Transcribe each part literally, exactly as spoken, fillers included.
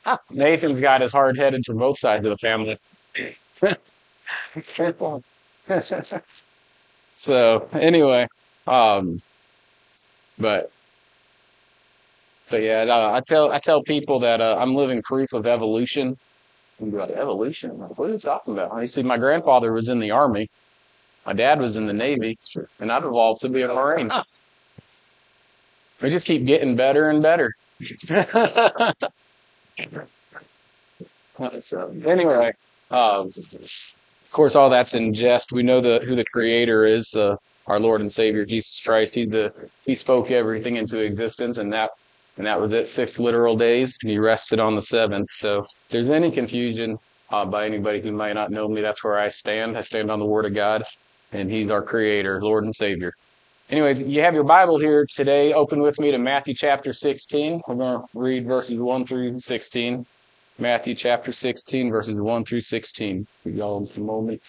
Nathan's got his hard-headed from both sides of the family. So anyway, um, but but yeah, no, I tell I tell people that uh, I'm living proof of evolution. And be like, evolution? What are you talking about? You see, my grandfather was in the Army, my dad was in the Navy, and I've evolved to be a Marine. We just keep getting better and better. So anyway, um, of course, all that's in jest. We know the who the Creator is, uh, our Lord and Savior Jesus Christ. He the He spoke everything into existence, and that and that was it. Six literal days, and He rested on the seventh. So, if there's any confusion uh, by anybody who might not know me, that's where I stand. I stand on the Word of God, and He's our Creator, Lord and Savior. Anyways, you have your Bible here today. Open with me to Matthew chapter sixteen. We're going to read verses one through sixteen. Matthew chapter sixteen, verses one through sixteen. Give y'all a moment.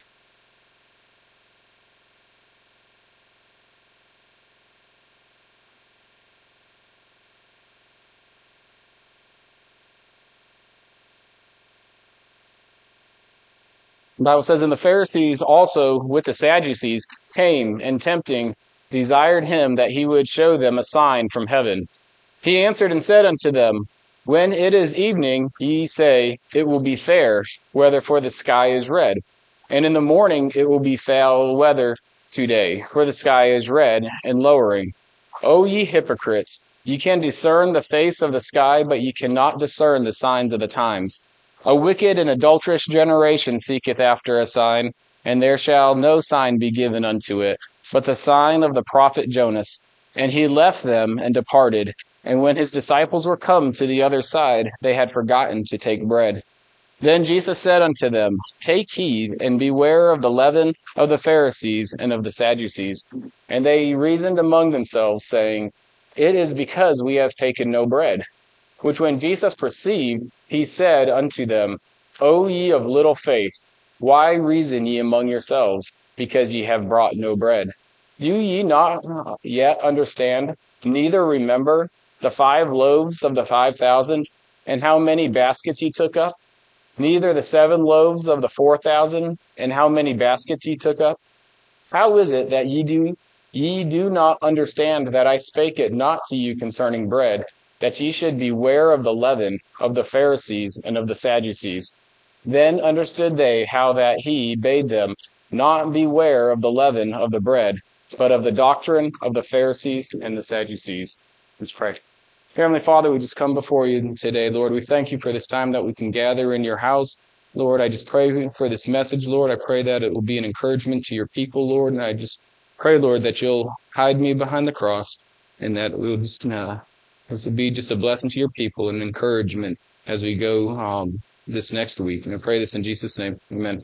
The Bible says, and the Pharisees also with the Sadducees came, and tempting desired him that he would show them a sign from heaven. He answered and said unto them, when it is evening, ye say, it will be fair weather, for the sky is red. And in the morning it will be foul weather today, for the sky is red and lowering. O ye hypocrites, ye can discern the face of the sky, but ye cannot discern the signs of the times. A wicked and adulterous generation seeketh after a sign, and there shall no sign be given unto it, but the sign of the prophet Jonas. And he left them and departed. And when his disciples were come to the other side, they had forgotten to take bread. Then Jesus said unto them, take heed, and beware of the leaven of the Pharisees and of the Sadducees. And they reasoned among themselves, saying, it is because we have taken no bread. Which when Jesus perceived, he said unto them, O ye of little faith, why reason ye among yourselves, because ye have brought no bread? Do ye not yet understand, neither remember the five loaves of the five thousand, and how many baskets ye took up? Neither the seven loaves of the four thousand, and how many baskets ye took up? How is it that ye do ye do not understand that I spake it not to you concerning bread, that ye should beware of the leaven of the Pharisees and of the Sadducees? Then understood they how that he bade them not beware of the leaven of the bread, but of the doctrine of the Pharisees and the Sadducees. Let's pray. Heavenly Father, we just come before you today, Lord. We thank you for this time that we can gather in your house. Lord, I just pray for this message, Lord. I pray that it will be an encouragement to your people, Lord. And I just pray, Lord, that you'll hide me behind the cross, and that it will just, uh, this will be just a blessing to your people and encouragement as we go um, this next week. And I pray this in Jesus' name. Amen.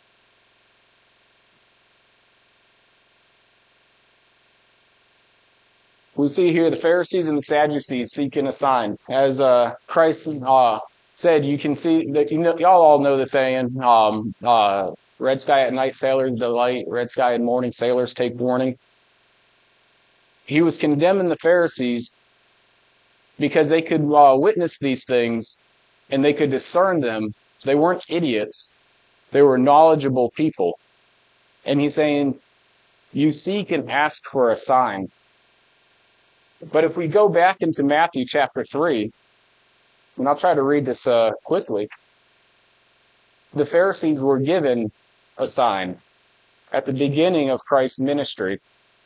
We see here the Pharisees and the Sadducees seeking a sign. As uh, Christ uh, said, you can see that you know, y'all all know the saying, um, uh, red sky at night, sailors delight, red sky at morning, sailors take warning. He was condemning the Pharisees because they could uh, witness these things and they could discern them. They weren't idiots. They were knowledgeable people. And he's saying, you seek and ask for a sign. But if we go back into Matthew chapter three, and I'll try to read this uh, quickly, the Pharisees were given a sign at the beginning of Christ's ministry.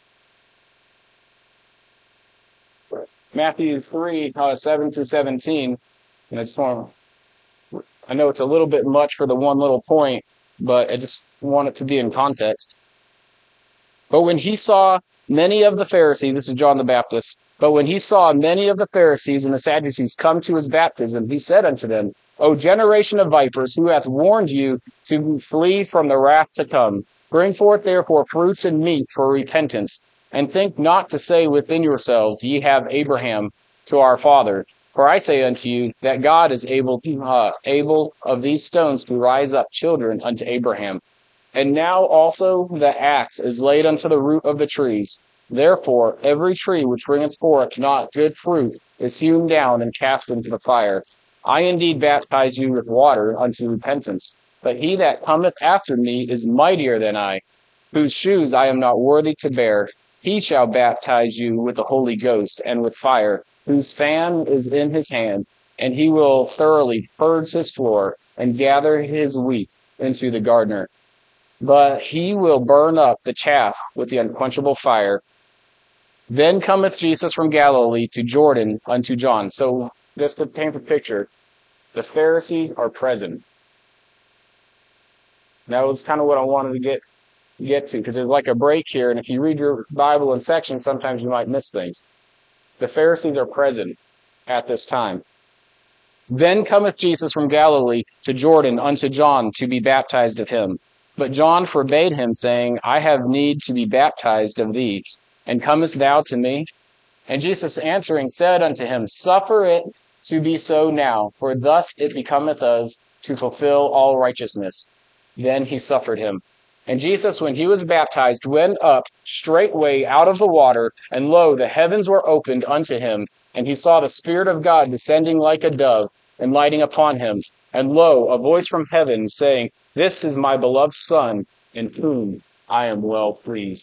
Matthew three, uh, seven to seventeen, and I just want to, I know it's a little bit much for the one little point, but I just want it to be in context. But when he saw many of the Pharisees, this is John the Baptist, but when he saw many of the Pharisees and the Sadducees come to his baptism, he said unto them, O generation of vipers, who hath warned you to flee from the wrath to come? Bring forth therefore fruits and meat for repentance, and think not to say within yourselves, Ye have Abraham to our father. For I say unto you, that God is able, uh, able of these stones to rise up children unto Abraham. And now also the axe is laid unto the root of the trees. Therefore every tree which bringeth forth not good fruit is hewn down and cast into the fire. I indeed baptize you with water unto repentance, but he that cometh after me is mightier than I, whose shoes I am not worthy to bear. He shall baptize you with the Holy Ghost and with fire, whose fan is in his hand, and he will thoroughly purge his floor and gather his wheat into the garner. But he will burn up the chaff with the unquenchable fire. Then cometh Jesus from Galilee to Jordan unto John. So just to paint the picture, the Pharisees are present. That was kind of what I wanted to get get to, because there's like a break here, and if you read your Bible in sections, sometimes you might miss things. The Pharisees are present at this time. Then cometh Jesus from Galilee to Jordan unto John to be baptized of him. But John forbade him, saying, I have need to be baptized of thee, and comest thou to me? And Jesus answering said unto him, Suffer it to be so now, for thus it becometh us to fulfill all righteousness. Then he suffered him. And Jesus, when he was baptized, went up straightway out of the water, and lo, the heavens were opened unto him, and he saw the Spirit of God descending like a dove, and lighting upon him. And lo, a voice from heaven, saying, This is my beloved Son, in whom I am well pleased.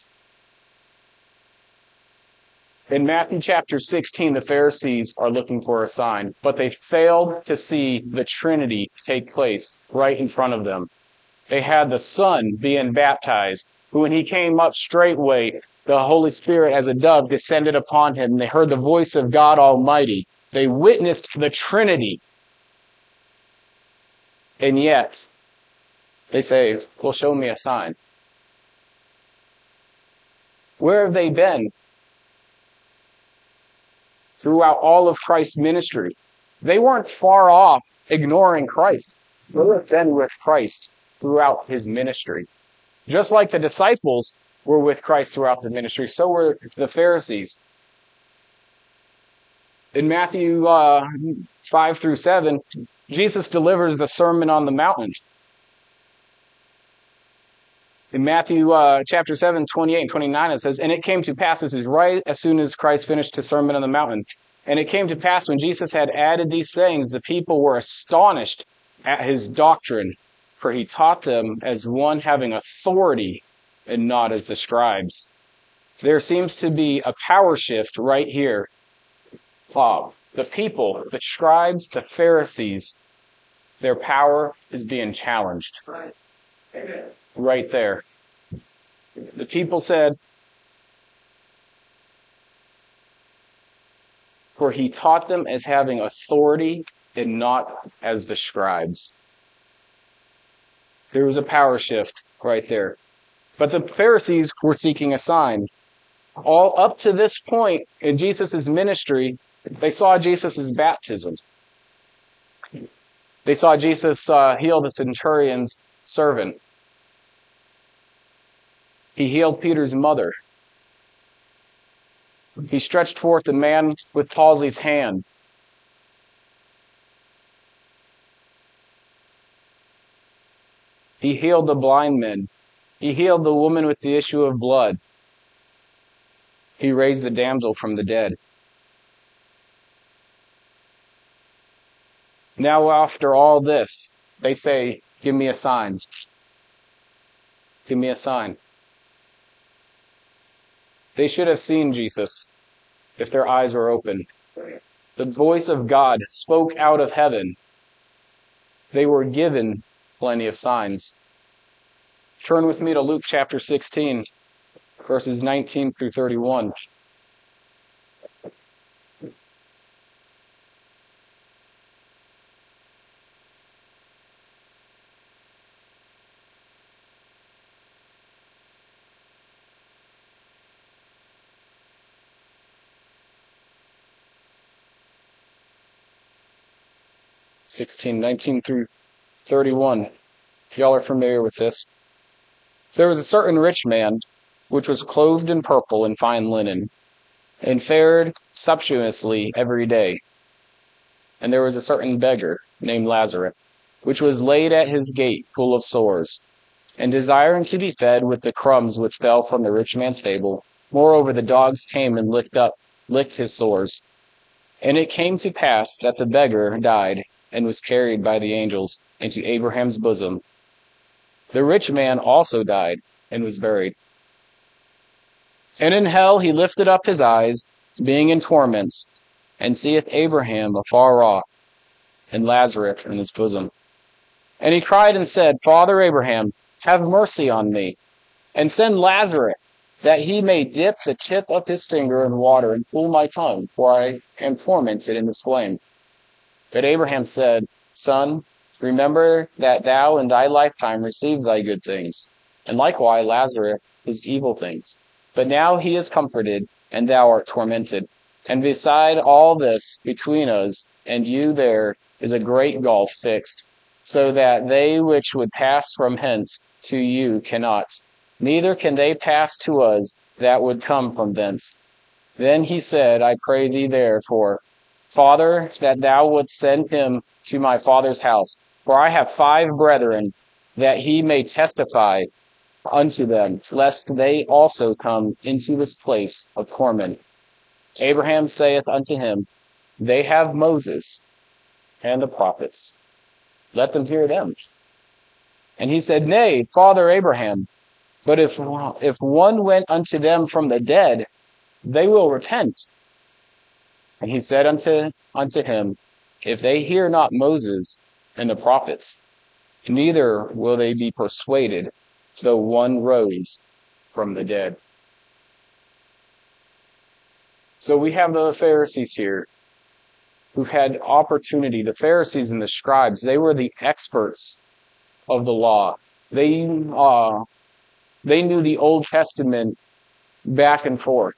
In Matthew chapter sixteen, the Pharisees are looking for a sign, but they failed to see the Trinity take place right in front of them. They had the Son being baptized, who when he came up straightway, the Holy Spirit as a dove descended upon him. They heard the voice of God Almighty. They witnessed the Trinity. And yet, they say, well, show me a sign. Where have they been throughout all of Christ's ministry? They weren't far off ignoring Christ. They have been with Christ throughout his ministry. Just like the disciples were with Christ throughout the ministry, so were the Pharisees. In Matthew uh, five through seven, Jesus delivers the Sermon on the Mountain. In Matthew uh, chapter seven, twenty-eight and twenty-nine, it says, And it came to pass, this is right as soon as Christ finished his Sermon on the Mountain, and it came to pass when Jesus had added these sayings, the people were astonished at his doctrine, for he taught them as one having authority and not as the scribes. There seems to be a power shift right here. Uh, the people, the scribes, the Pharisees, their power is being challenged. Right there. The people said, for he taught them as having authority and not as the scribes. There was a power shift right there. But the Pharisees were seeking a sign. All up to this point in Jesus' ministry, they saw Jesus' baptism. They saw Jesus uh, heal the centurion's servant. He healed Peter's mother. He stretched forth the man with palsy's hand. He healed the blind men. He healed the woman with the issue of blood. He raised the damsel from the dead. Now, after all this, they say, give me a sign. Give me a sign. They should have seen Jesus if their eyes were open. The voice of God spoke out of heaven. They were given plenty of signs. Turn with me to Luke chapter sixteen, verses nineteen through thirty-one. sixteen, nineteen through thirty-one. If y'all are familiar with this. There was a certain rich man, which was clothed in purple and fine linen, and fared sumptuously every day. And there was a certain beggar, named Lazarus, which was laid at his gate full of sores, and desiring to be fed with the crumbs which fell from the rich man's table. Moreover, the dogs came and licked up, licked his sores. And it came to pass that the beggar died, and was carried by the angels into Abraham's bosom. The rich man also died and was buried. And in hell he lifted up his eyes, being in torments, and seeth Abraham afar off, and Lazarus in his bosom. And he cried and said, Father Abraham, have mercy on me, and send Lazarus, that he may dip the tip of his finger in water and cool my tongue, for I am tormented in this flame. But Abraham said, Son, remember that thou in thy lifetime received thy good things, and likewise Lazarus his evil things. But now he is comforted, and thou art tormented. And beside all this, between us and you there is a great gulf fixed, so that they which would pass from hence to you cannot, neither can they pass to us that would come from thence. Then he said, I pray thee therefore, Father, that thou wouldst send him to my father's house, for I have five brethren, that he may testify unto them, lest they also come into this place of torment. Abraham saith unto him, They have Moses and the prophets. Let them hear them. And he said, Nay, Father Abraham, but if, if one went unto them from the dead, they will repent. And he said unto, unto him, If they hear not Moses and the prophets, neither will they be persuaded, though one rose from the dead. So we have the Pharisees here who've had opportunity. The Pharisees and the scribes, they were the experts of the law. They, uh, they knew the Old Testament back and forth.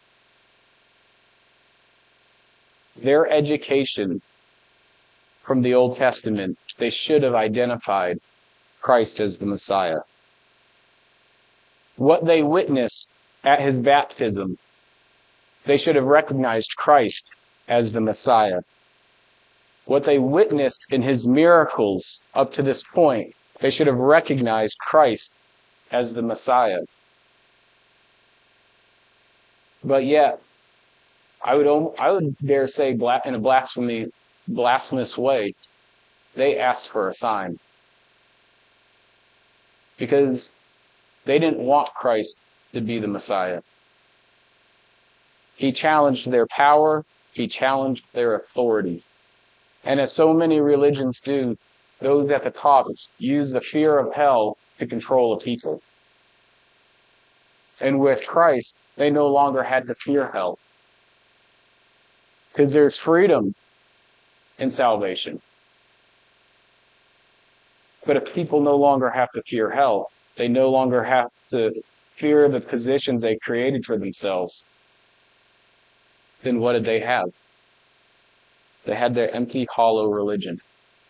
Their education from the Old Testament, they should have identified Christ as the Messiah. What they witnessed at his baptism, they should have recognized Christ as the Messiah. What they witnessed in his miracles up to this point, they should have recognized Christ as the Messiah. But yet, I would I would dare say in a blasphemy, blasphemous way, they asked for a sign. Because they didn't want Christ to be the Messiah. He challenged their power. He challenged their authority. And as so many religions do, those at the top use the fear of hell to control a people. And with Christ, they no longer had to fear hell. Because there's freedom in salvation. But if people no longer have to fear hell, they no longer have to fear the positions they created for themselves, then what did they have? They had their empty, hollow religion.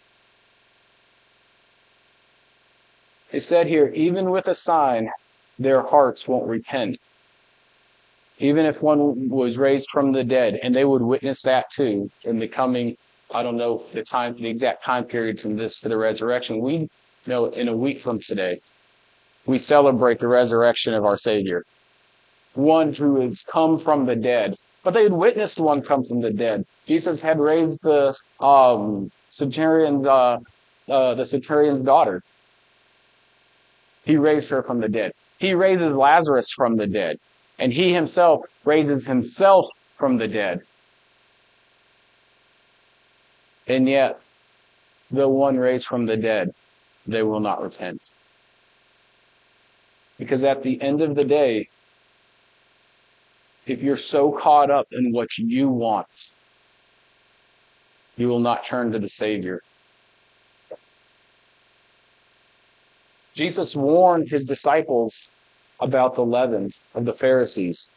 It said here, even with a sign, their hearts won't repent. Even if one was raised from the dead, and they would witness that too, in the coming, I don't know the time, the exact time period from this to the resurrection. We know in a week from today, we celebrate the resurrection of our Savior. One who has come from the dead. But they had witnessed one come from the dead. Jesus had raised the um, centurion, uh, uh, the centurion's daughter. He raised her from the dead. He raises Lazarus from the dead. And he himself raises himself from the dead. And yet, the one raised from the dead, they will not repent. Because at the end of the day, if you're so caught up in what you want, you will not turn to the Savior. Jesus warned his disciples about the leaven of the Pharisees.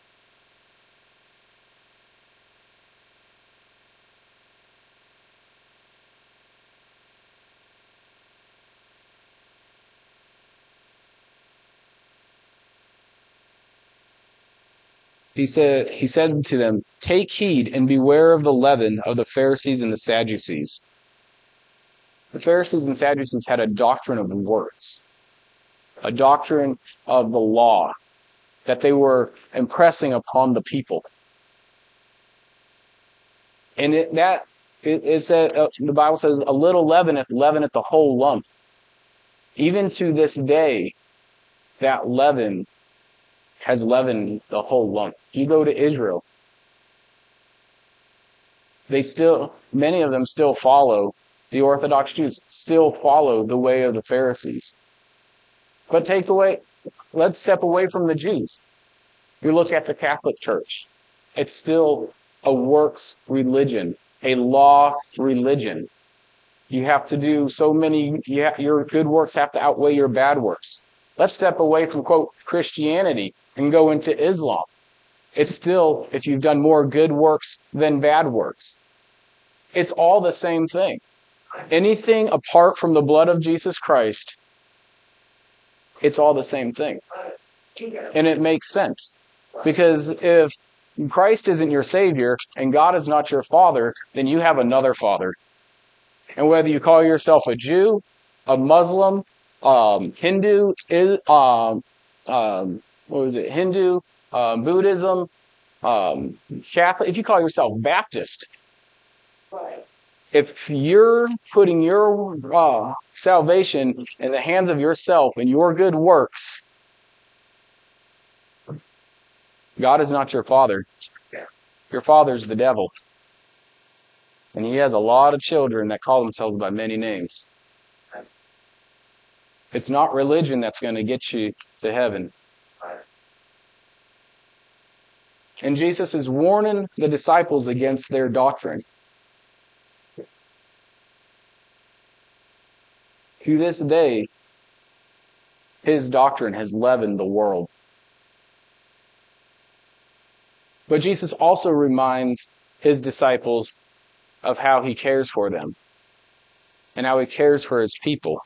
He said, he said to them, Take heed and beware of the leaven of the Pharisees and the Sadducees. The Pharisees and Sadducees had a doctrine of works, a doctrine of the law that they were impressing upon the people. And it, that It, it said, uh, the Bible says, a little leaveneth, leaveneth the whole lump. Even to this day, that leaven has leavened the whole lump. You go to Israel, they still, many of them still follow, the Orthodox Jews still follow the way of the Pharisees. But take away, let's step away from the Jews. You look at the Catholic Church. It's still a works religion, a law religion. You have to do so many, you have, your good works have to outweigh your bad works. Let's step away from, quote, Christianity and go into Islam. It's still, if you've done more good works than bad works. It's all the same thing. Anything apart from the blood of Jesus Christ, it's all the same thing. And it makes sense. Because if Christ isn't your Savior and God is not your Father, then you have another Father. And whether you call yourself a Jew, a Muslim, um, Hindu, um, um, what was it, Hindu, um, Buddhism, um, Catholic, if you call yourself Baptist, if you're putting your uh, salvation in the hands of yourself and your good works, God is not your Father. Your father's the devil. And he has a lot of children that call themselves by many names. It's not religion that's going to get you to heaven. And Jesus is warning the disciples against their doctrine. To this day, his doctrine has leavened the world. But Jesus also reminds his disciples of how he cares for them and how he cares for his people.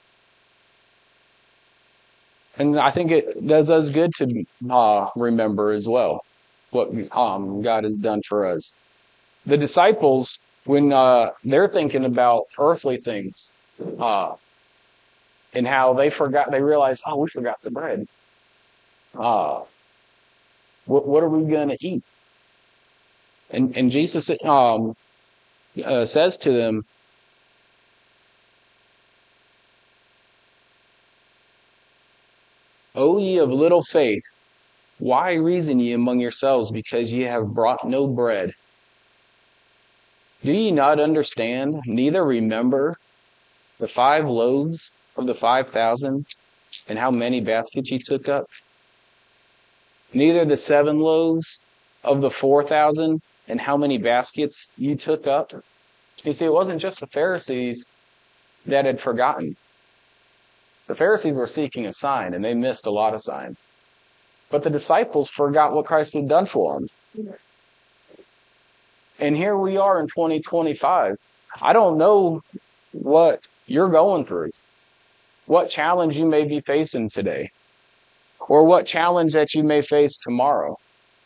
And I think it does us good to uh, remember as well what um, God has done for us. The disciples, when uh, they're thinking about earthly things, uh, and how they forgot, they realized, oh, we forgot the bread. Uh, what, what are we going to eat? And, and Jesus um, uh, says to them, O ye of little faith, why reason ye among yourselves, because ye have brought no bread? Do ye not understand, neither remember the five loaves of the five thousand, and how many baskets ye took up? Neither the seven loaves of the four thousand, and how many baskets you took up? You see, it wasn't just the Pharisees that had forgotten. The Pharisees were seeking a sign, and they missed a lot of signs. But the disciples forgot what Christ had done for them. And here we are in twenty twenty-five. I don't know what you're going through, what challenge you may be facing today, or what challenge that you may face tomorrow.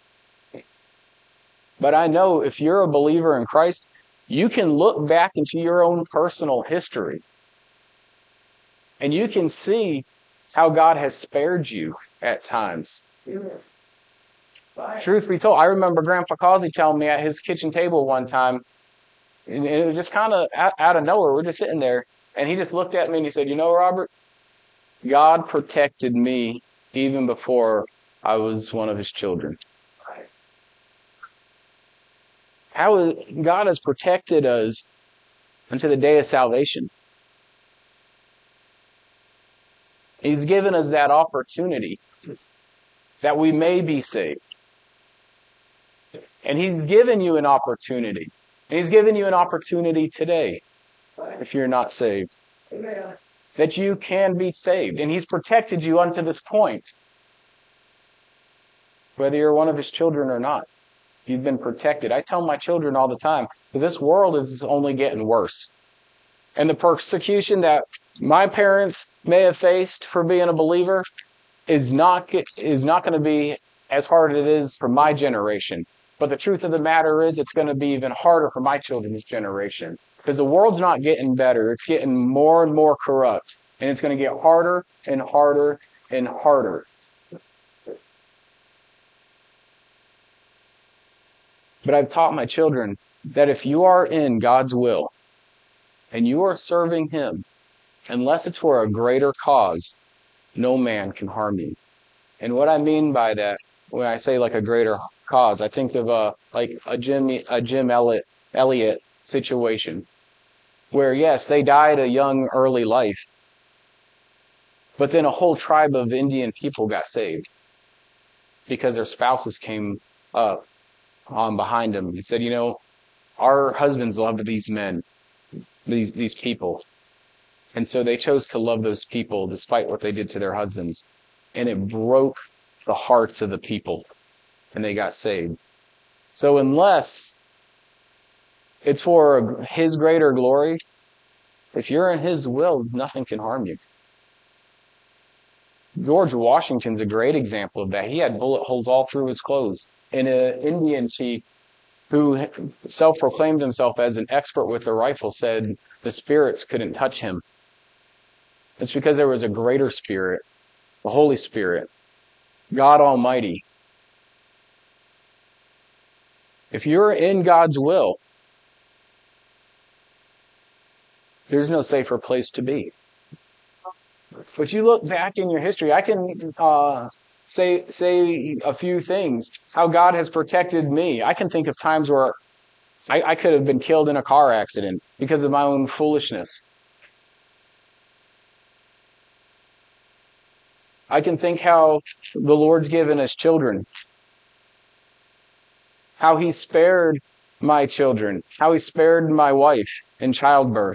But I know if you're a believer in Christ, you can look back into your own personal history. And you can see how God has spared you at times. Truth be told, I remember Grandpa Causey telling me at his kitchen table one time, and it was just kind of out of nowhere. We're just sitting there, and he just looked at me and he said, you know, Robert, God protected me even before I was one of his children. How God has protected us unto the day of salvation. He's given us that opportunity that we may be saved. And he's given you an opportunity. And he's given you an opportunity today, if you're not saved, that you can be saved. And he's protected you unto this point, whether you're one of his children or not. You've been protected. I tell my children all the time, because this world is only getting worse. And the persecution that my parents may have faced for being a believer is not is not going to be as hard as it is for my generation. But the truth of the matter is, it's going to be even harder for my children's generation. Because the world's not getting better. It's getting more and more corrupt. And it's going to get harder and harder and harder. But I've taught my children that if you are in God's will and you are serving Him, unless it's for a greater cause, no man can harm you. And what I mean by that, when I say like a greater cause, I think of a like a Jim a Jim Elliot Elliot situation, where yes, they died a young, early life, but then a whole tribe of Indian people got saved because their spouses came up um, behind them and said, you know, our husbands loved these men, these these people. And so they chose to love those people despite what they did to their husbands. And it broke the hearts of the people, and they got saved. So unless it's for His greater glory, if you're in His will, nothing can harm you. George Washington's a great example of that. He had bullet holes all through his clothes. And an Indian chief who self-proclaimed himself as an expert with the rifle said the spirits couldn't touch him. It's because there was a greater spirit, the Holy Spirit, God Almighty. If you're in God's will, there's no safer place to be. But you look back in your history, I can uh, say say a few things, how God has protected me. I can think of times where I, I could have been killed in a car accident because of my own foolishness. I can think how the Lord's given us children, how He spared my children, how He spared my wife in childbirth.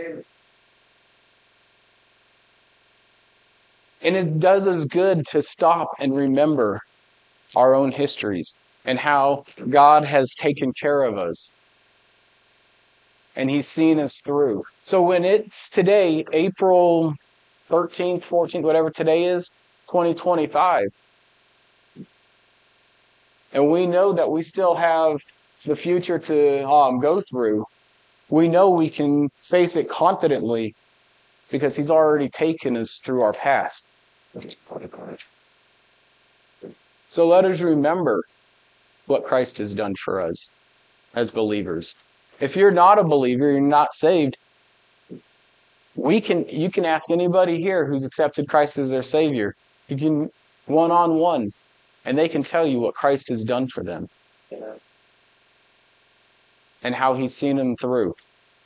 And it does us good to stop and remember our own histories and how God has taken care of us. And He's seen us through. So when it's today, April thirteenth, fourteenth, whatever today is, twenty twenty-five, and we know that we still have the future to um, go through, we know we can face it confidently because He's already taken us through our past. So let us remember what Christ has done for us as believers. If you're not a believer, you're not saved, we can you can ask anybody here who's accepted Christ as their Savior. You can one-on-one, and they can tell you what Christ has done for them and how He's seen them through.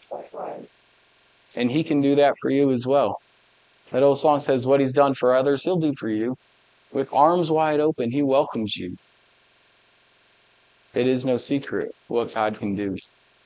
And He can do that for you as well. That old song says, what He's done for others, He'll do for you. With arms wide open, He welcomes you. It is no secret what God can do.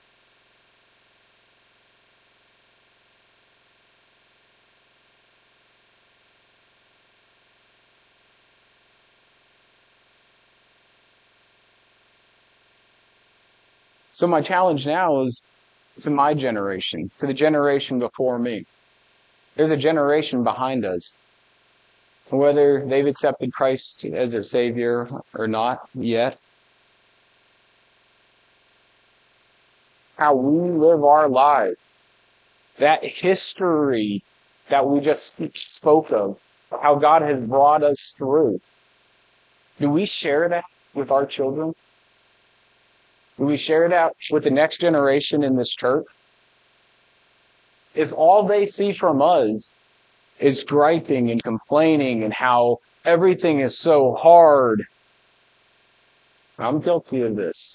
So my challenge now is to my generation, to the generation before me. There's a generation behind us. Whether they've accepted Christ as their Savior or not yet, how we live our lives, that history that we just spoke of, how God has brought us through, do we share that with our children? Do we share that with the next generation in this church? If all they see from us is griping and complaining and how everything is so hard, I'm guilty of this.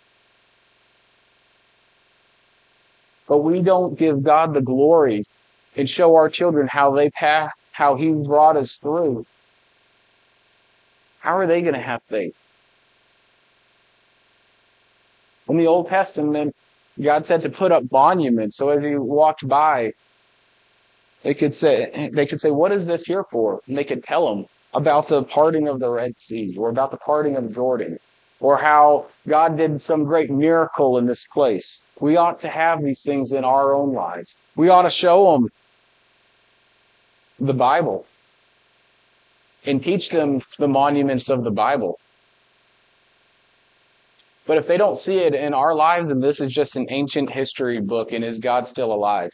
But we don't give God the glory and show our children how they pass, how He brought us through. How are they going to have faith? In the Old Testament, God said to put up monuments, so as you walked by, they could say, they could say, what is this here for? And they could tell them about the parting of the Red Sea, or about the parting of Jordan, or how God did some great miracle in this place. We ought to have these things in our own lives. We ought to show them the Bible and teach them the monuments of the Bible. But if they don't see it in our lives, then this is just an ancient history book, and is God still alive?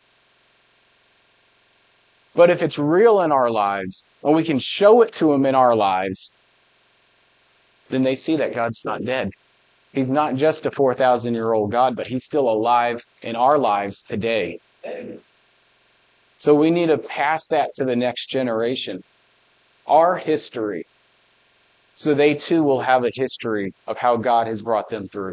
But if it's real in our lives, and we can show it to them in our lives, then they see that God's not dead. He's not just a four thousand year old God, but he's still alive in our lives today. So we need to pass that to the next generation, our history, so they too will have a history of how God has brought them through.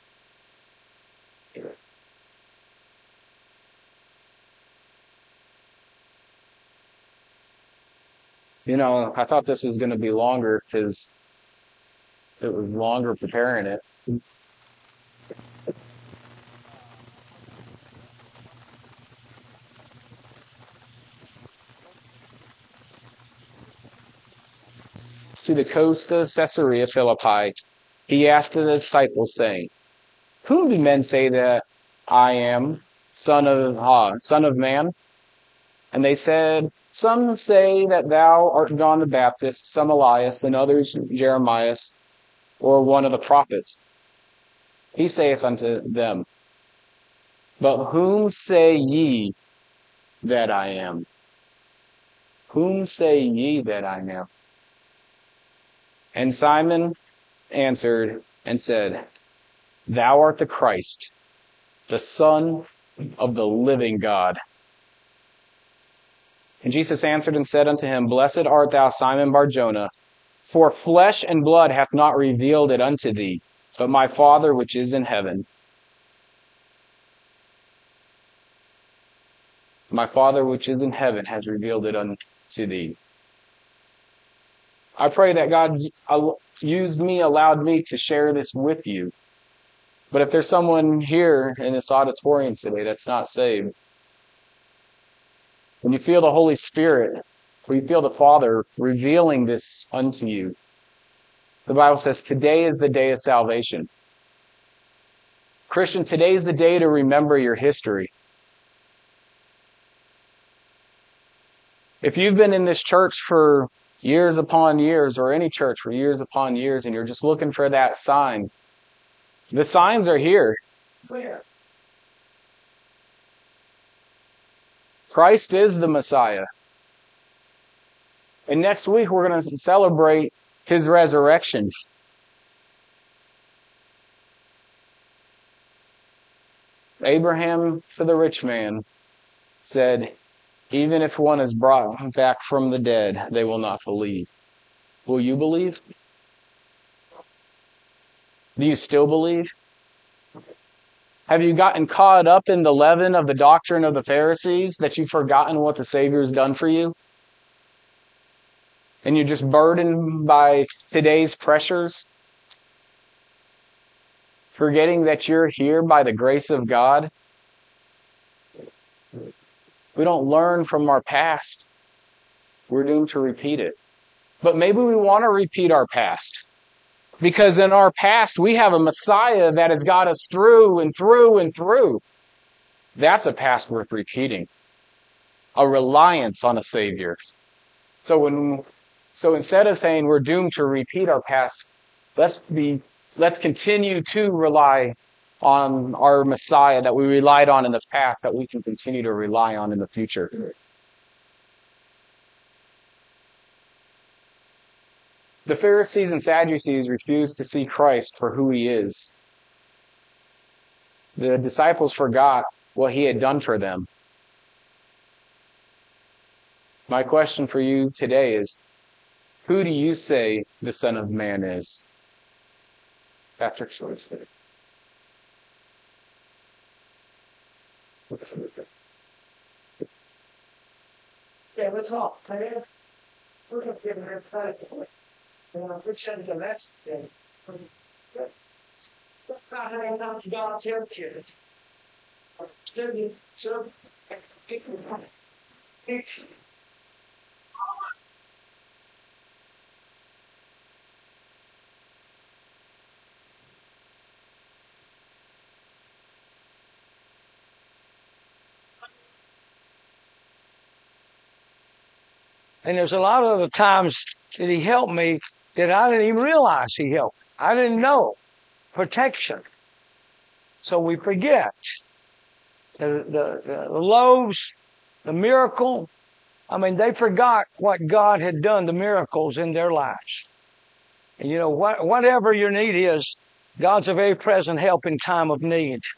You know, I thought this was going to be longer because it was longer preparing it. To the coast of Caesarea Philippi, he asked the disciples, saying, "Whom do men say that I am, son of ah, son of man?" And they said, "Some say that thou art John the Baptist, some Elias, and others Jeremiah, or one of the prophets." He saith unto them, "But whom say ye that I am? Whom say ye that I am?" And Simon answered and said, "Thou art the Christ, the Son of the living God." And Jesus answered and said unto him, "Blessed art thou, Simon Bar-Jonah, for flesh and blood hath not revealed it unto thee, but my Father which is in heaven. My Father which is in heaven has revealed it unto thee." I pray that God used me, allowed me to share this with you. But if there's someone here in this auditorium today that's not saved, when you feel the Holy Spirit, or you feel the Father revealing this unto you, the Bible says today is the day of salvation. Christian, today is the day to remember your history. If you've been in this church for years upon years, or any church for years upon years, and you're just looking for that sign, the signs are here. Where? Christ is the Messiah. And next week we're going to celebrate his resurrection. Abraham to the rich man said, "Even if one is brought back from the dead, they will not believe." Will you believe? Do you still believe? Have you gotten caught up in the leaven of the doctrine of the Pharisees that you've forgotten what the Savior's done for you? And you're just burdened by today's pressures? Forgetting that you're here by the grace of God? We don't learn from our past. We're doomed to repeat it. But maybe we want to repeat our past. Because in our past, we have a Messiah that has got us through and through and through. That's a past worth repeating. A reliance on a Savior. So when, so instead of saying we're doomed to repeat our past, let's be, let's continue to rely on our Messiah that we relied on in the past, that we can continue to rely on in the future. The Pharisees and Sadducees refused to see Christ for who he is. The disciples forgot what he had done for them. My question for you today is, who do you say the Son of Man is? Pastor Schwartz. Yeah, let's all. We're going to give her a fight. We're sending the message in. Not having enough God's here, kids. Student, sir, people, teach. And there's a lot of the times that he helped me that I didn't even realize he helped. I didn't know. Protection. So we forget. The, the, the loaves, the miracle. I mean, they forgot what God had done, the miracles in their lives. And you know, what, whatever your need is, God's a very present help in time of need.